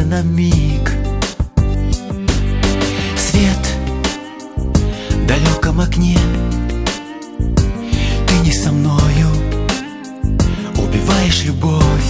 на миг. Свет в далеком окне, ты не со мною, убиваешь любовь.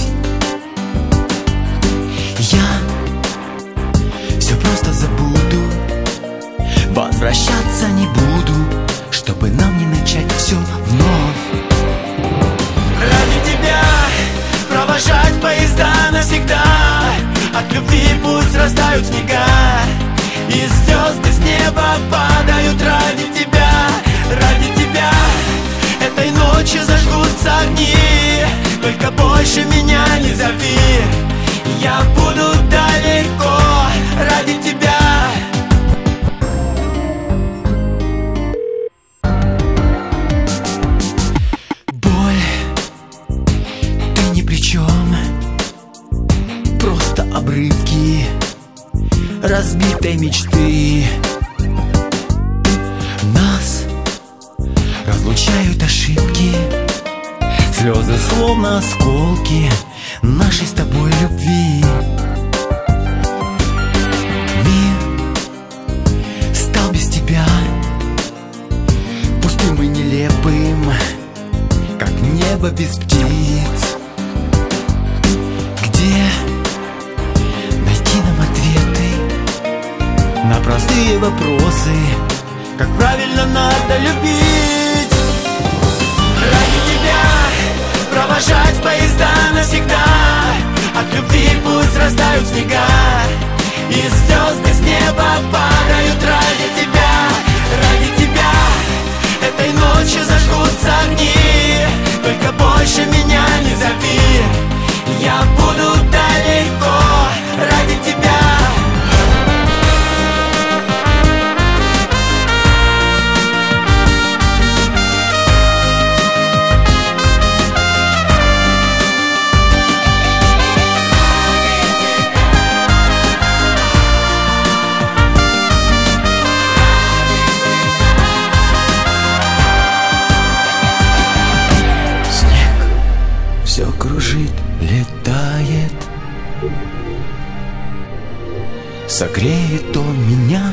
Я все просто забуду, возвращаться не буду, чтобы нам не начать все вновь. Ради тебя провожать поезда навсегда, от любви пусть растают снега, и звезды с неба падают ради тебя. Ради тебя этой ночью зажгутся огни, только больше меня не зови, я буду далеко ради тебя. Просто обрывки разбитой мечты. Нас разлучают ошибки, слезы словно осколки нашей с тобой любви. Мир стал без тебя пустым и нелепым, как небо без птиц. Где найти нам ответы на простые вопросы, как правильно надо любить? Ради тебя провожать поезда навсегда, от любви пусть растают снега, и звезды с неба падают ради тебя. Ради тебя этой ночью зажгутся огни, только больше меня не зови, я буду далеко ради тебя. Снег все кружит, летает, согреет он меня.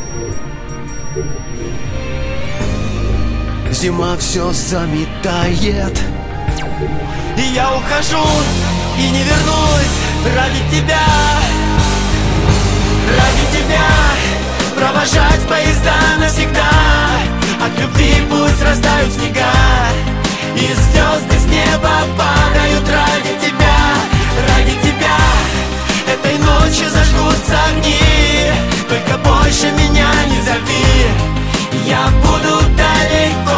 Зима все заметает, и я ухожу и не вернусь ради тебя. Ради тебя провожать поезда навсегда, от любви пусть растают снега, и звезды с неба падают ради тебя. Ради тебя этой ночью зажгутся огни, только больше меня не зови, я буду далеко